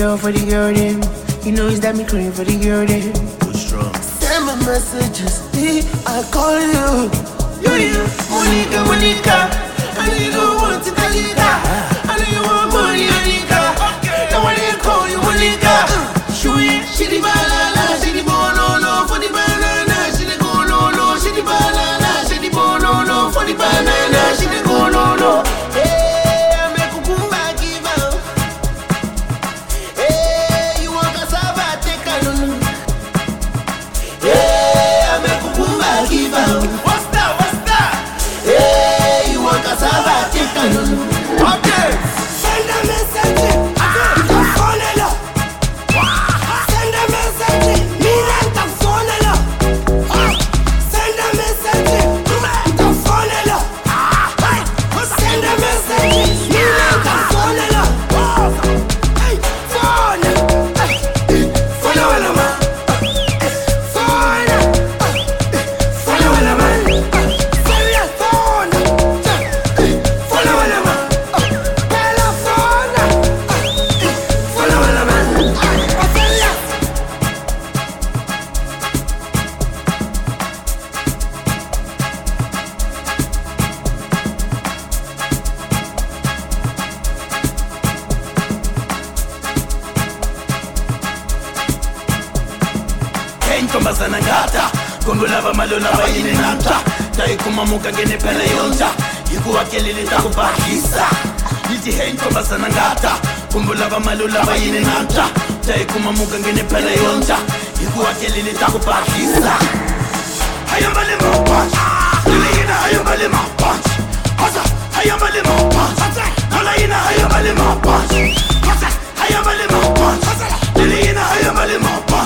for the girl them. You know it's that me craving for the girl them. What's strong? Send me messages, I call you. You, Monica, Monica. I know you don't want it, Monica. I know you want money, Monica. Now I didn't call you, Monica. She the banana, she the banana for the banana. She the go no no, she the banana, she the banana for the banana. She the go no no. Hey, I make kukumba give out. Hey, you want cassava take a no. Hey, I make kukumba give out. What's that? What's that? Hey, you want cassava take a no. Okay. Send a message. Ntombazana ngata Kumbulava malulava yini nanta Taikuma muka gene pele yonja Ikuwa kelili takubakisa Niti hey ntombazana ngata Kumbulava malulava yini nanta Taikuma muka gene pele yonja Ikuwa kelili takubakisa Hayambale mo punch Nilayina hayambale mo punch Asa hayambale mo punch Nalayina hayambale mo punch Asa hayambale mo punch Nilayina hayambale mo punch